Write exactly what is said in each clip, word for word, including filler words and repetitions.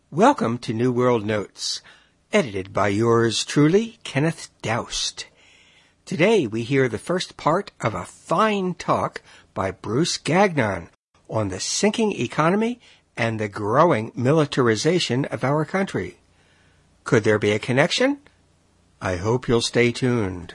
Welcome to New World Notes, edited by yours truly, Kenneth Doust. Today we hear the first part of a fine talk by Bruce Gagnon on the sinking economy and the growing militarization of our country. Could there be a connection? I hope you'll stay tuned.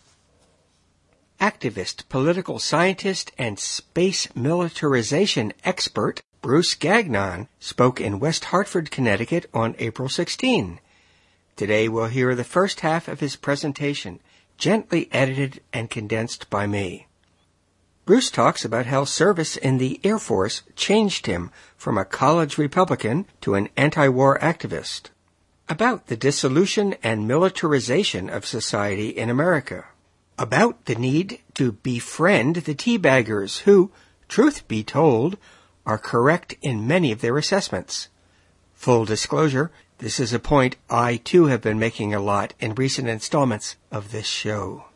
Activist, political scientist, and space militarization expert Bruce Gagnon spoke in West Hartford, Connecticut on April sixteenth. Today we'll hear the first half of his presentation, gently edited and condensed by me. Bruce talks about how service in the Air Force changed him from a college Republican to an anti-war activist, about the dissolution and militarization of society in America, about the need to befriend the teabaggers who, truth be told, are correct in many of their assessments. Full disclosure, this is a point I too have been making a lot in recent installments of this show.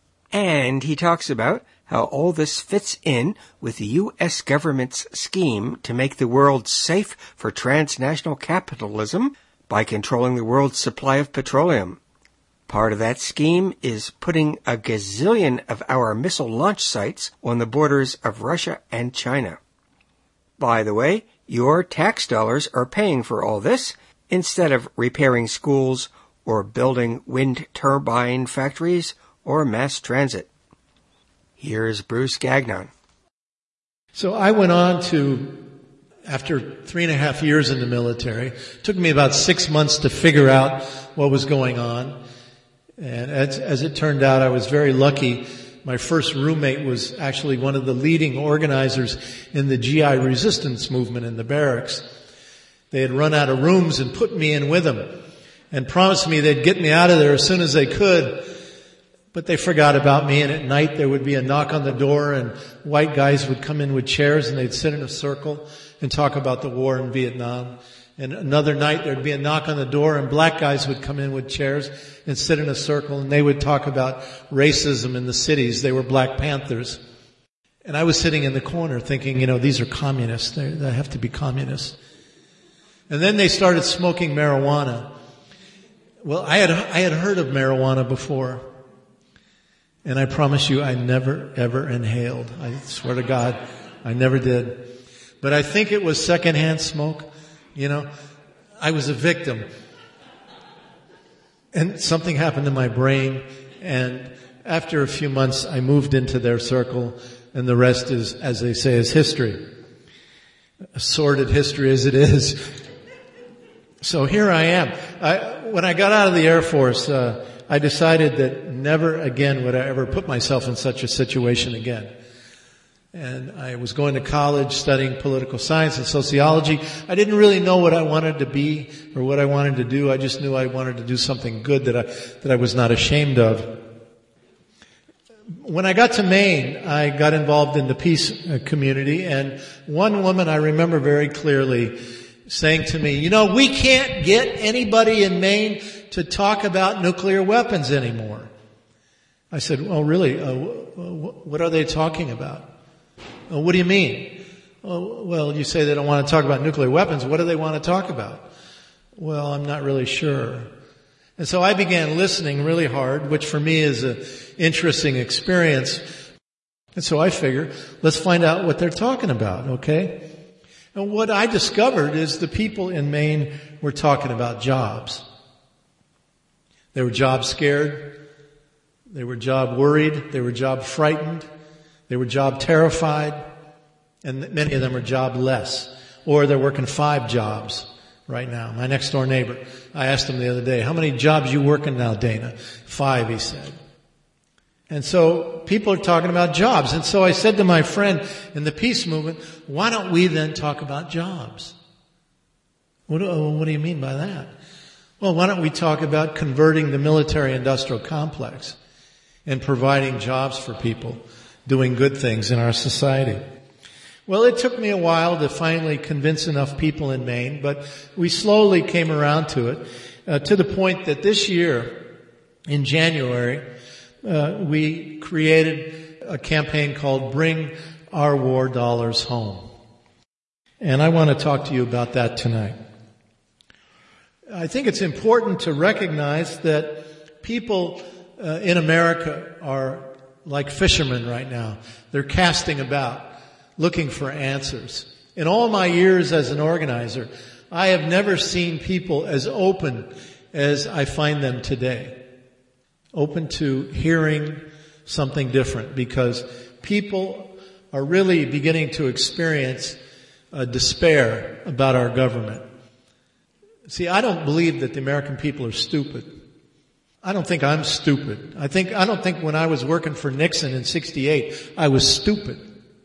And he talks about how all this fits in with the U S government's scheme to make the world safe for transnational capitalism by controlling the world's supply of petroleum. Part of that scheme is putting a gazillion of our missile launch sites on the borders of Russia and China. By the way, your tax dollars are paying for all this instead of repairing schools or building wind turbine factories or mass transit. Here's Bruce Gagnon. So I went on to, after three and a half years in the military, it took me about six months to figure out what was going on. And as, as it turned out, I was very lucky. My first roommate was actually one of the leading organizers in the G I resistance movement in the barracks. They had run out of rooms and put me in with them and promised me they'd get me out of there as soon as they could. But they forgot about me, and at night there would be a knock on the door and white guys would come in with chairs and they'd sit in a circle and talk about the war in Vietnam. And another night there'd be a knock on the door and black guys would come in with chairs and sit in a circle and they would talk about racism in the cities. They were Black Panthers. And I was sitting in the corner thinking, you know, these are communists. They, they have to be communists. And then they started smoking marijuana. Well, I had, I had heard of marijuana before. And I promise you, I never, ever inhaled. I swear to God, I never did. But I think it was secondhand smoke. You know, I was a victim. And something happened to my brain. And after a few months, I moved into their circle. And the rest is, as they say, is history. A sordid history as it is. So here I am. I, when I got out of the Air Force, uh, I decided that never again would I ever put myself in such a situation again. And I was going to college studying political science and sociology. I didn't really know what I wanted to be or what I wanted to do. I just knew I wanted to do something good that I, that I was not ashamed of. When I got to Maine, I got involved in the peace community, and one woman I remember very clearly saying to me, you know, we can't get anybody in Maine to talk about nuclear weapons anymore. I said, well, really, uh, what are they talking about? Uh, what do you mean? Oh, well, you say they don't want to talk about nuclear weapons. What do they want to talk about? Well, I'm not really sure. And so I began listening really hard, which for me is an interesting experience. And so I figured, let's find out what they're talking about, okay? And what I discovered is the people in Maine were talking about jobs. They were job scared. They were job worried. They were job frightened. They were job terrified. And many of them are jobless. Or they're working five jobs right now. My next door neighbor, I asked him the other day, how many jobs you working now, Dana? Five, he said. And so people are talking about jobs. And so I said to my friend in the peace movement, why don't we then talk about jobs? What do, what do you mean by that? Well, why don't we talk about converting the military-industrial complex and providing jobs for people, doing good things in our society? Well, it took me a while to finally convince enough people in Maine, but we slowly came around to it, uh, to the point that this year, in January, uh, we created a campaign called Bring Our War Dollars Home. And I want to talk to you about that tonight. I think it's important to recognize that people uh, in America are like fishermen right now. They're casting about, looking for answers. In all my years as an organizer, I have never seen people as open as I find them today. Open to hearing something different, because people are really beginning to experience uh, despair about our government. See, I don't believe that the American people are stupid. I don't think I'm stupid. I think, I don't think when I was working for Nixon in sixty-eight, I was stupid.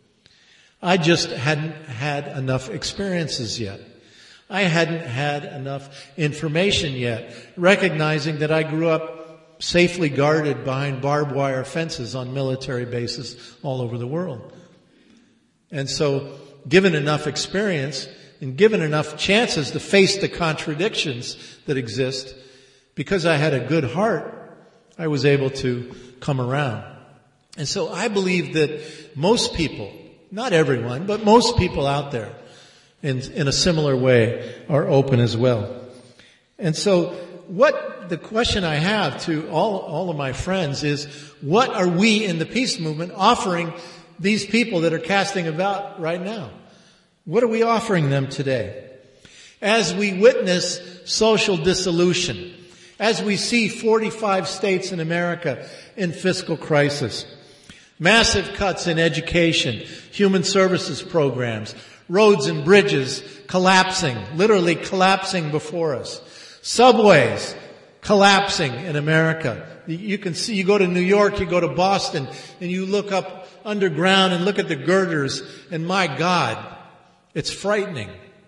I just hadn't had enough experiences yet. I hadn't had enough information yet, recognizing that I grew up safely guarded behind barbed wire fences on military bases all over the world. And so, given enough experience and given enough chances to face the contradictions that exist, because I had a good heart, I was able to come around. And so I believe that most people, not everyone, but most people out there in, in a similar way are open as well. And so what the question I have to all, all of my friends is, what are we in the peace movement offering these people that are casting about right now? What are we offering them today? As we witness social dissolution, as we see forty-five states in America in fiscal crisis, massive cuts in education, human services programs, roads and bridges collapsing, literally collapsing before us, subways collapsing in America. You can see, you go to New York, you go to Boston, and you look up underground and look at the girders, and my God, it's frightening.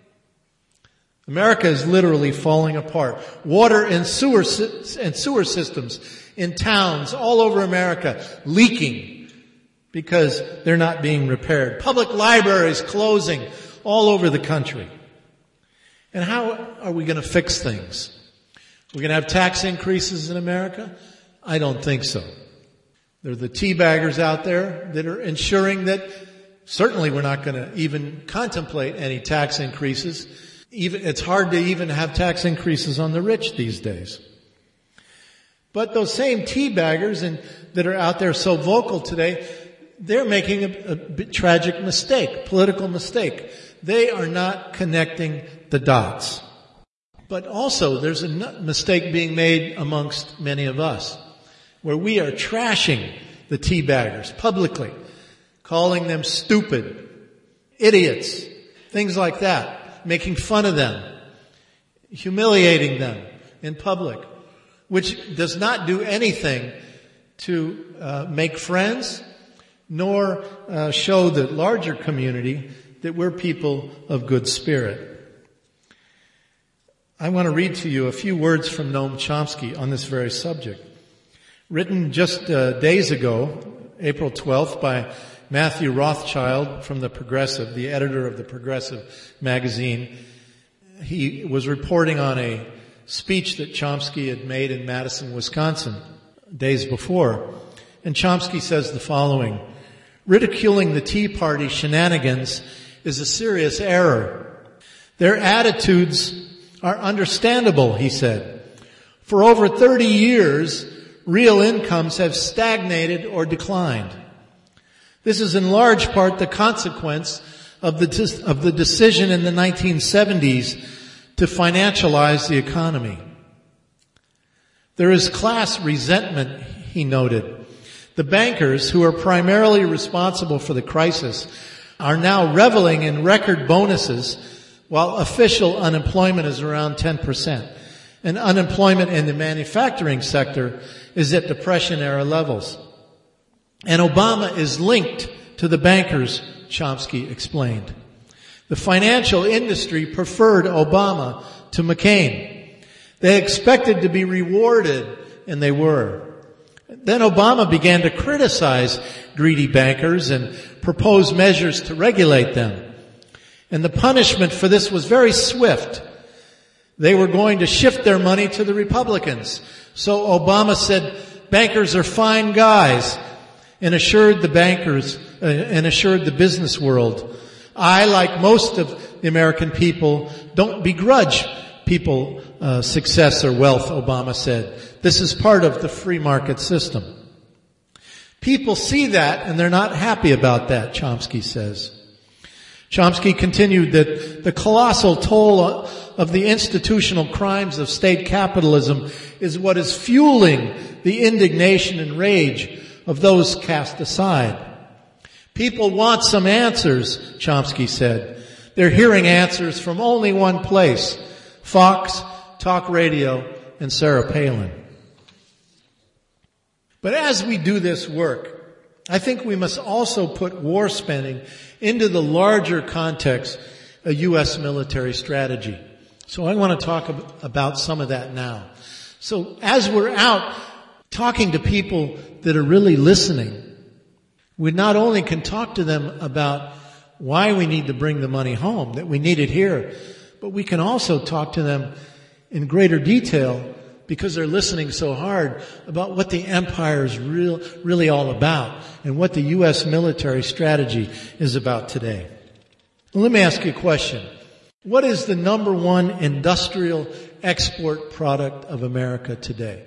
America is literally falling apart. Water and sewer and sewer systems in towns all over America leaking because they're not being repaired. Public libraries closing all over the country. And how are we going to fix things? We're going to have tax increases in America? I don't think so. There are the teabaggers out there that are ensuring that certainly we're not going to even contemplate any tax increases. Even, it's hard to even have tax increases on the rich these days. But those same teabaggers and that are out there so vocal today, they're making a, a bit tragic mistake, political mistake. They are not connecting the dots. But also there's a mistake being made amongst many of us, where we are trashing the teabaggers publicly, calling them stupid, idiots, things like that, making fun of them, humiliating them in public, which does not do anything to uh, make friends, nor uh, show the larger community that we're people of good spirit. I want to read to you a few words from Noam Chomsky on this very subject. Written just uh, days ago, April twelfth, by Matthew Rothschild from The Progressive, the editor of The Progressive magazine. He was reporting on a speech that Chomsky had made in Madison, Wisconsin, days before. And Chomsky says the following: ridiculing the Tea Party shenanigans is a serious error. Their attitudes are understandable, he said. For over thirty years, real incomes have stagnated or declined. This is in large part the consequence of the, of the decision in the nineteen seventies to financialize the economy. There is class resentment, he noted. The bankers, who are primarily responsible for the crisis, are now reveling in record bonuses, while official unemployment is around ten percent. And unemployment in the manufacturing sector is at Depression-era levels. And Obama is linked to the bankers, Chomsky explained. The financial industry preferred Obama to McCain. They expected to be rewarded, and they were. Then Obama began to criticize greedy bankers and propose measures to regulate them. And the punishment for this was very swift. They were going to shift their money to the Republicans. So Obama said, bankers are fine guys, and assured the bankers, uh, and assured the business world, I, like most of the American people, don't begrudge people uh, success or wealth, Obama said. This is part of the free market system. People see that and they're not happy about that, Chomsky says. Chomsky continued that the colossal toll of the institutional crimes of state capitalism is what is fueling the indignation and rage of those cast aside. People want some answers, Chomsky said. They're hearing answers from only one place, Fox, Talk Radio, and Sarah Palin. But as we do this work, I think we must also put war spending into the larger context of U S military strategy. So I want to talk about some of that now. So as we're out talking to people that are really listening, we not only can talk to them about why we need to bring the money home, that we need it here, but we can also talk to them in greater detail because they're listening so hard about what the empire is real, really all about and what the U S military strategy is about today. Well, let me ask you a question. What is the number one industrial export product of America today?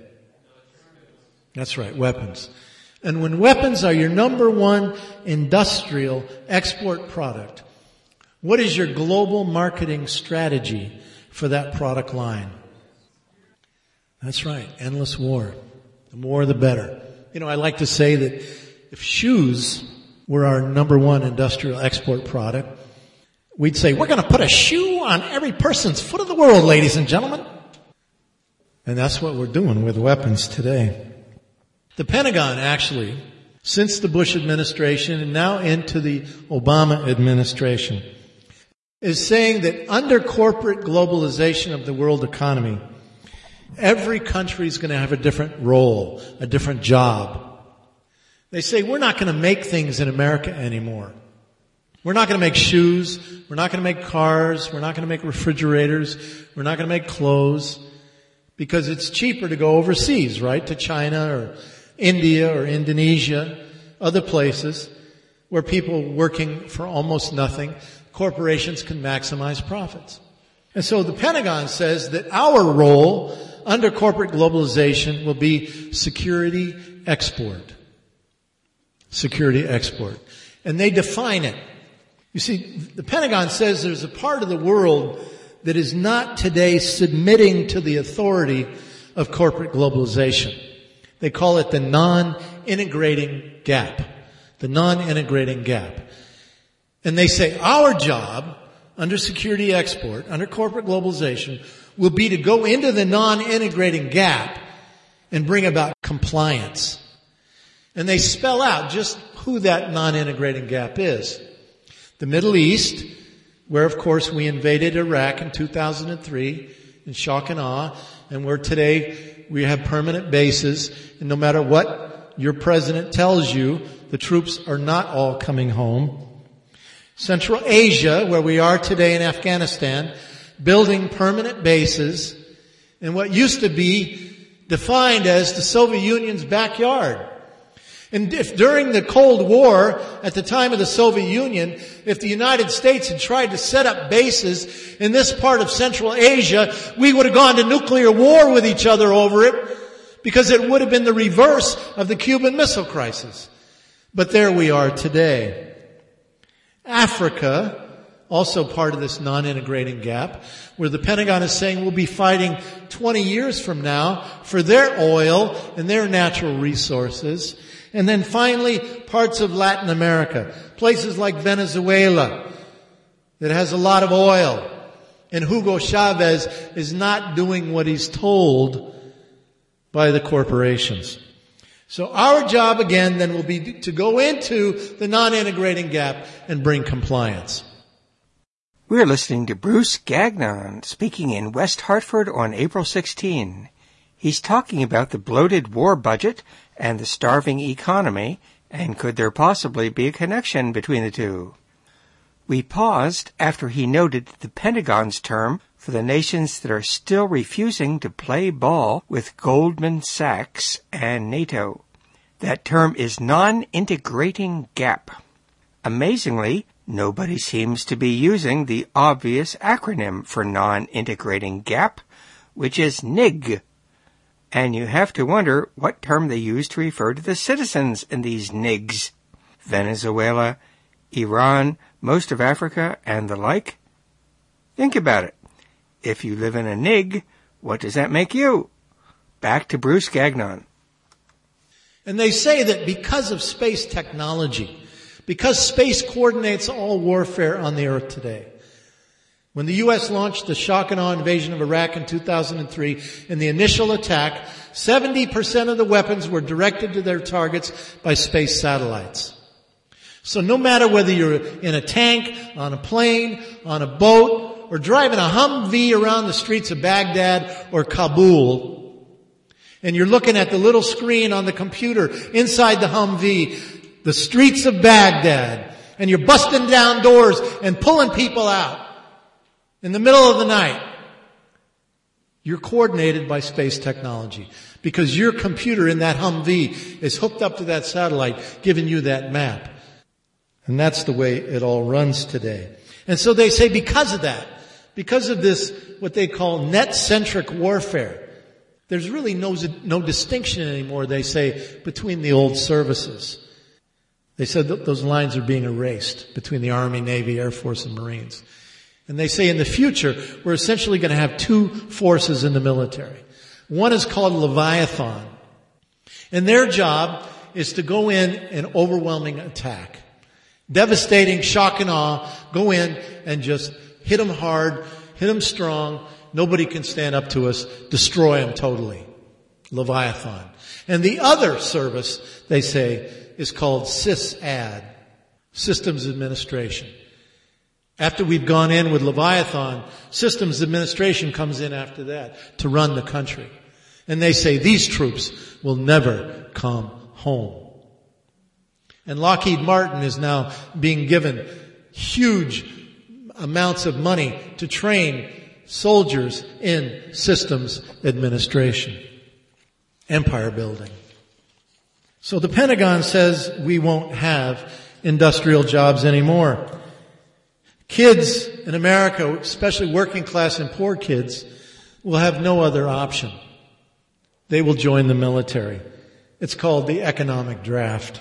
That's right, weapons. And when weapons are your number one industrial export product, what is your global marketing strategy for that product line? That's right, endless war. The more the better. You know, I like to say that if shoes were our number one industrial export product, we'd say, we're going to put a shoe on every person's foot of the world, ladies and gentlemen. And that's what we're doing with weapons today. The Pentagon actually, since the Bush administration and now into the Obama administration, is saying that under corporate globalization of the world economy, every country is going to have a different role, a different job. They say, we're not going to make things in America anymore. We're not going to make shoes. We're not going to make cars. We're not going to make refrigerators. We're not going to make clothes because it's cheaper to go overseas, right? To China or India or Indonesia, other places where people working for almost nothing, corporations can maximize profits. And so the Pentagon says that our role under corporate globalization will be security export. Security export. And they define it. You see, the Pentagon says there's a part of the world that is not today submitting to the authority of corporate globalization. They call it the non-integrating gap. The non-integrating gap. And they say our job under security export, under corporate globalization, will be to go into the non-integrating gap and bring about compliance. And they spell out just who that non-integrating gap is. The Middle East, where of course we invaded Iraq in two thousand three in shock and awe, and where today we have permanent bases, and no matter what your president tells you, the troops are not all coming home. Central Asia, where we are today in Afghanistan, building permanent bases in what used to be defined as the Soviet Union's backyard. And if during the Cold War, at the time of the Soviet Union, if the United States had tried to set up bases in this part of Central Asia, we would have gone to nuclear war with each other over it, because it would have been the reverse of the Cuban Missile Crisis. But there we are today. Africa, also part of this non-integrating gap, where the Pentagon is saying we'll be fighting twenty years from now for their oil and their natural resources. And then finally, parts of Latin America, places like Venezuela, that has a lot of oil. And Hugo Chavez is not doing what he's told by the corporations. So our job again then will be to go into the non-integrating gap and bring compliance. We're listening to Bruce Gagnon speaking in West Hartford on April sixteenth. He's talking about the bloated war budget and the starving economy, and could there possibly be a connection between the two? We paused after he noted the Pentagon's term for the nations that are still refusing to play ball with Goldman Sachs and NATO. That term is non-integrating gap. Amazingly, Nobody seems to be using the obvious acronym for non-integrating gap, which is N I G. And you have to wonder what term they use to refer to the citizens in these N I Gs. Venezuela, Iran, most of Africa, and the like. Think about it. If you live in a N I G, what does that make you? Back to Bruce Gagnon. And they say that because of space technology, because space coordinates all warfare on the earth today, when the U S launched the shock and awe invasion of Iraq in two thousand three, in the initial attack, seventy percent of the weapons were directed to their targets by space satellites. So no matter whether you're in a tank, on a plane, on a boat, or driving a Humvee around the streets of Baghdad or Kabul, and you're looking at the little screen on the computer inside the Humvee, the streets of Baghdad, and you're busting down doors and pulling people out in the middle of the night, you're coordinated by space technology because your computer in that Humvee is hooked up to that satellite, giving you that map. And that's the way it all runs today. And so they say because of that, because of this, what they call net-centric warfare, there's really no, no distinction anymore, they say, between the old services. They said that those lines are being erased between the Army, Navy, Air Force, and Marines. And they say in the future, we're essentially going to have two forces in the military. One is called Leviathan. And their job is to go in an overwhelming attack. Devastating, shock and awe, go in and just hit them hard, hit them strong. Nobody can stand up to us. Destroy them totally. Leviathan. And the other service, they say, is called SysAd, Systems Administration. After we've gone in with Leviathan, Systems Administration comes in after that to run the country. And they say these troops will never come home. And Lockheed Martin is now being given huge amounts of money to train soldiers in systems administration, empire building. So the Pentagon says we won't have industrial jobs anymore. Kids in America, especially working class and poor kids, will have no other option. They will join the military. It's called the economic draft.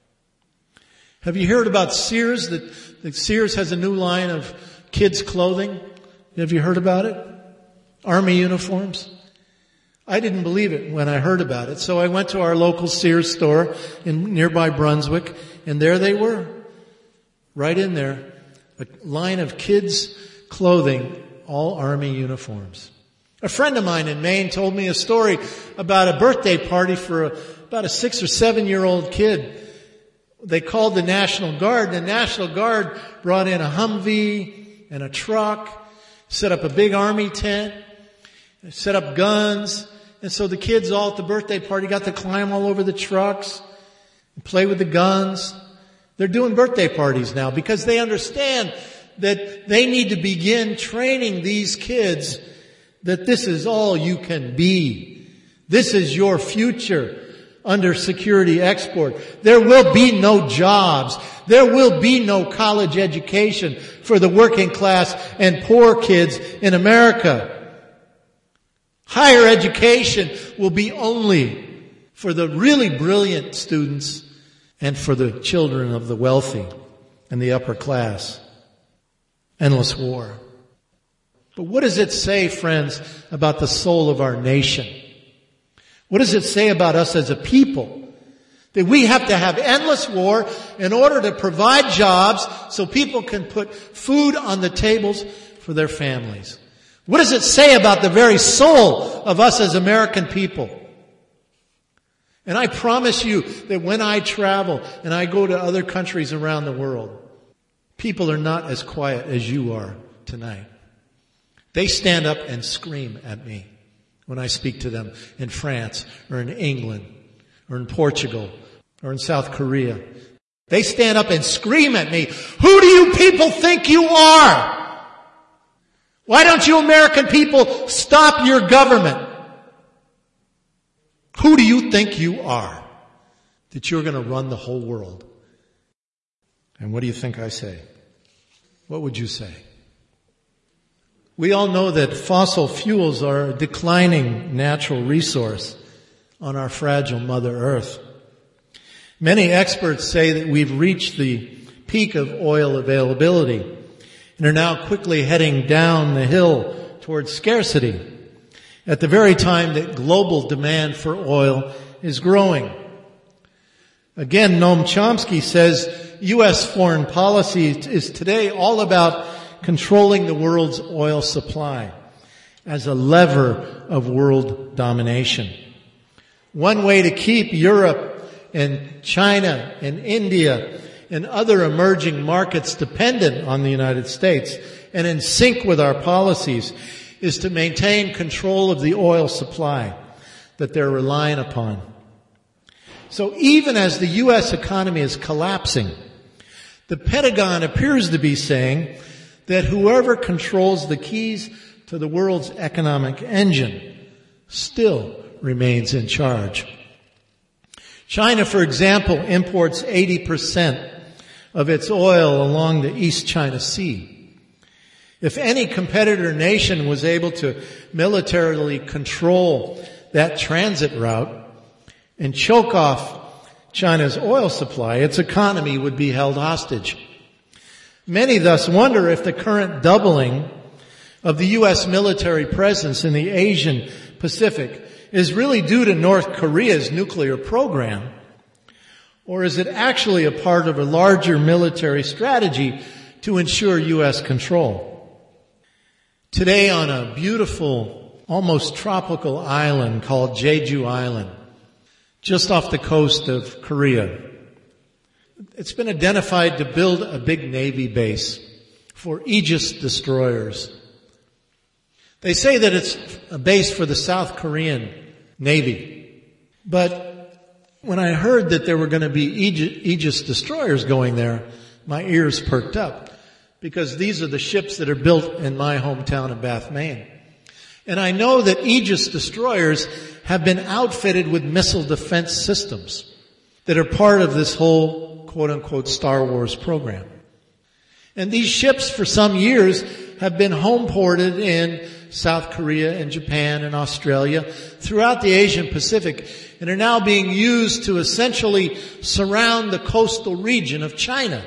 Have you heard about Sears? That, that Sears has a new line of kids' clothing. Have you heard about it? Army uniforms. I didn't believe it when I heard about it. So I went to our local Sears store in nearby Brunswick, and there they were. Right in there. A line of kids' clothing, all Army uniforms. A friend of mine in Maine told me a story about a birthday party for a, about a six or seven year old kid. They called the National Guard. The National Guard brought in a Humvee and a truck, set up a big army tent, set up guns. And so the kids all at the birthday party got to climb all over the trucks and play with the guns. They're doing birthday parties now because they understand that they need to begin training these kids that this is all you can be. This is your future under security export. There will be no jobs. There will be no college education for the working class and poor kids in America. Higher education will be only for the really brilliant students and for the children of the wealthy and the upper class. Endless war. But what does it say, friends, about the soul of our nation? What does it say about us as a people? That we have to have endless war in order to provide jobs so people can put food on the tables for their families. What does it say about the very soul of us as American people? And I promise you that when I travel and I go to other countries around the world, people are not as quiet as you are tonight. They stand up and scream at me when I speak to them in France or in England or in Portugal or in South Korea. They stand up and scream at me, "Who do you people think you are? Why don't you American people stop your government? Who do you think you are that you're going to run the whole world?" And what do you think I say? what would you say? We all know that fossil fuels are a declining natural resource on our fragile Mother Earth. Many experts say that we've reached the peak of oil availability and are now quickly heading down the hill towards scarcity at the very time that global demand for oil is growing. Again, Noam Chomsky says U S foreign policy is today all about controlling the world's oil supply as a lever of world domination. One way to keep Europe and China and India and other emerging markets dependent on the United States and in sync with our policies is to maintain control of the oil supply that they're relying upon. So even as the U S economy is collapsing, the Pentagon appears to be saying that whoever controls the keys to the world's economic engine still remains in charge. China, for example, imports eighty percent of its oil along the East China Sea. If any competitor nation was able to militarily control that transit route and choke off China's oil supply, its economy would be held hostage. Many thus wonder if the current doubling of the U S military presence in the Asian Pacific is really due to North Korea's nuclear program, or is it actually a part of a larger military strategy to ensure U S control? Today on a beautiful, almost tropical island called Jeju Island, just off the coast of Korea, it's been identified to build a big Navy base for Aegis destroyers. They say that it's a base for the South Korean Navy. But when I heard that there were going to be Aegis destroyers going there, my ears perked up, because these are the ships that are built in my hometown of Bath, Maine. And I know that Aegis destroyers have been outfitted with missile defense systems that are part of this whole quote-unquote Star Wars program. And these ships for some years have been home ported in South Korea and Japan and Australia throughout the Asian Pacific, and are now being used to essentially surround the coastal region of China.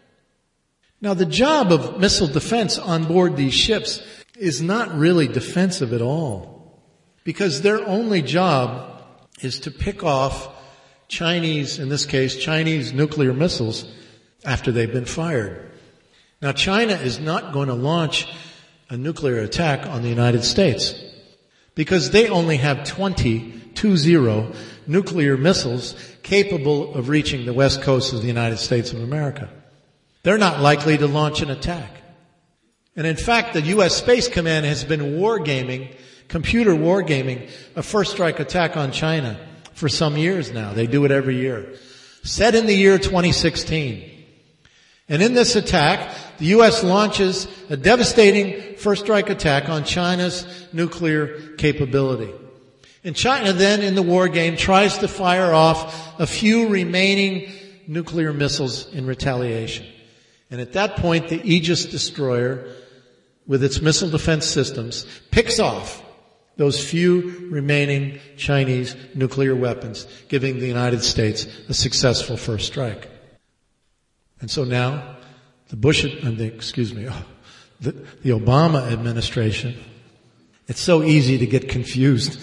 Now, the job of missile defense on board these ships is not really defensive at all, because their only job is to pick off Chinese, in this case, Chinese nuclear missiles after they've been fired. Now, China is not going to launch a nuclear attack on the United States because they only have twenty, two zero, nuclear missiles capable of reaching the west coast of the United States of America. They're not likely to launch an attack. And in fact, the U S Space Command has been wargaming, computer wargaming, a first strike attack on China for some years now. They do it every year. Set in the year twenty sixteen. And in this attack, the U S launches a devastating first strike attack on China's nuclear capability. And China then, in the war game, tries to fire off a few remaining nuclear missiles in retaliation. And at that point, the Aegis destroyer, with its missile defense systems, picks off those few remaining Chinese nuclear weapons, giving the United States a successful first strike. And so now, the Bush, uh, the, excuse me, oh, the, the Obama administration, it's so easy to get confused.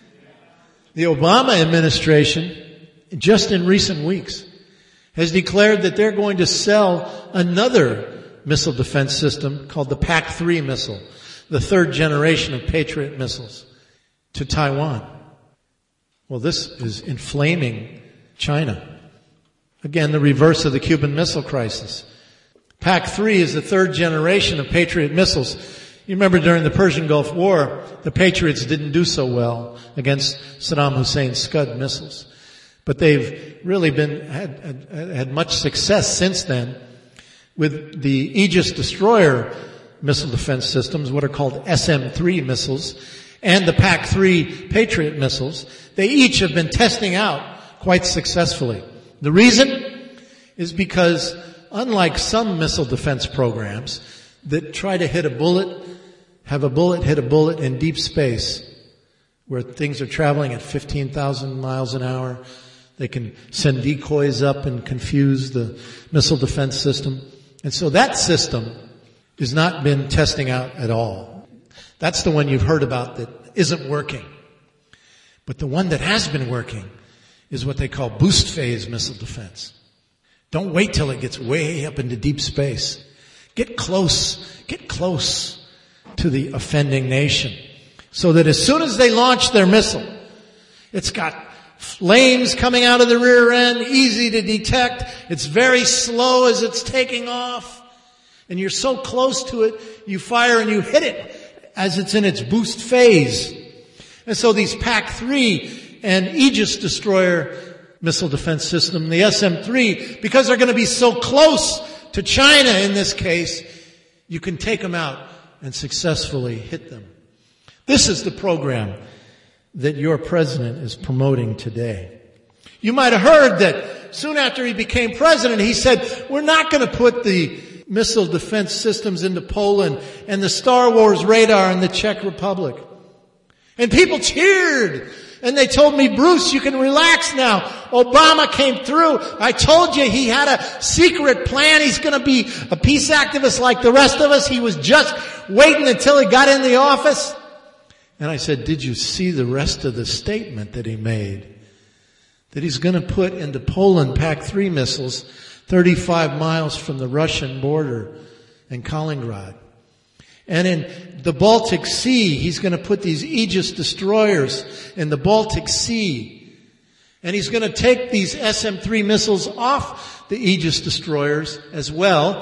The Obama administration, just in recent weeks, has declared that they're going to sell another missile defense system called the PAC three missile, the third generation of Patriot missiles, to Taiwan. Well, this is inflaming China. Again, the reverse of the Cuban Missile Crisis. PAC three is the third generation of Patriot missiles. You remember during the Persian Gulf War, the Patriots didn't do so well against Saddam Hussein's Scud missiles. But they've really been, had, had, had much success since then with the Aegis destroyer missile defense systems, what are called S M three missiles, and the PAC three Patriot missiles. They each have been testing out quite successfully. The reason is because unlike some missile defense programs that try to hit a bullet, have a bullet hit a bullet in deep space, where things are traveling at fifteen thousand miles an hour, they can send decoys up and confuse the missile defense system. And so that system has not been testing out at all. That's the one you've heard about that isn't working. But the one that has been working is what they call boost phase missile defense. Don't wait till it gets way up into deep space. Get close, get close to the offending nation, so that as soon as they launch their missile, it's got flames coming out of the rear end, easy to detect. It's very slow as it's taking off. And you're so close to it, you fire and you hit it as it's in its boost phase. And so these P A C three and Aegis destroyer missile defense system, the S M three, because they're going to be so close to China in this case, you can take them out and successfully hit them. This is the program that your president is promoting today. You might have heard that soon after he became president, he said, we're not going to put the missile defense systems into Poland and the Star Wars radar in the Czech Republic. And people cheered. And they told me, Bruce, you can relax now. Obama came through. I told you he had a secret plan. He's going to be a peace activist like the rest of us. He was just waiting until he got in the office. And I said, did you see the rest of the statement that he made? That he's going to put into Poland P A C three missiles thirty-five miles from the Russian border in Kaliningrad. And in the Baltic Sea, he's going to put these Aegis destroyers in the Baltic Sea. And he's going to take these S M three missiles off the Aegis destroyers as well.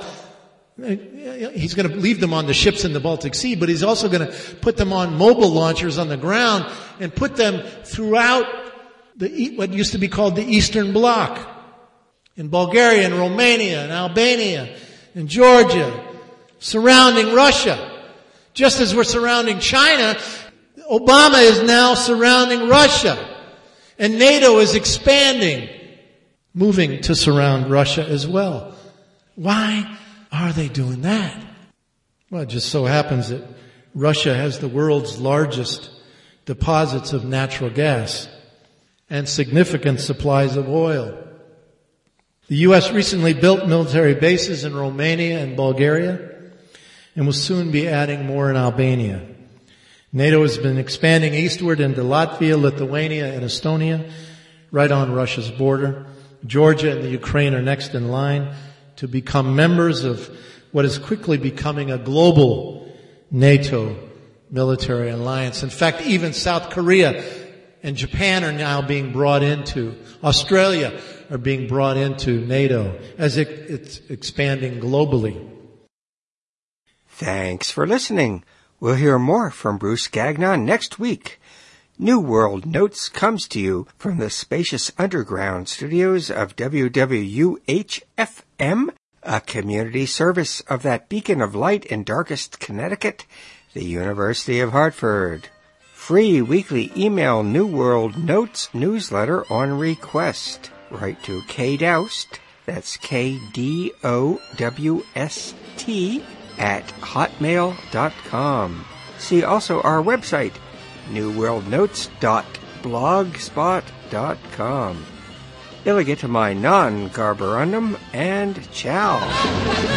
He's going to leave them on the ships in the Baltic Sea, but he's also going to put them on mobile launchers on the ground and put them throughout the what used to be called the Eastern Bloc. In Bulgaria and Romania and Albania and Georgia, surrounding Russia. Just as we're surrounding China, Obama is now surrounding Russia. And NATO is expanding, moving to surround Russia as well. Why are they doing that? Well, it just so happens that Russia has the world's largest deposits of natural gas and significant supplies of oil. The U S recently built military bases in Romania and Bulgaria, and will soon be adding more in Albania. NATO has been expanding eastward into Latvia, Lithuania, and Estonia, right on Russia's border. Georgia and the Ukraine are next in line to become members of what is quickly becoming a global NATO military alliance. In fact, even South Korea and Japan are now being brought into, Australia are being brought into NATO as it, it's expanding globally. Thanks for listening. We'll hear more from Bruce Gagnon next week. New World Notes comes to you from the spacious underground studios of W W U H F M, a community service of that beacon of light in darkest Connecticut, the University of Hartford. Free weekly email New World Notes newsletter on request. Write to K Doust, that's K D O W S T, at hotmail dot com. See also our website, new world notes dot blogspot dot com. Illigit my non carborundum and ciao.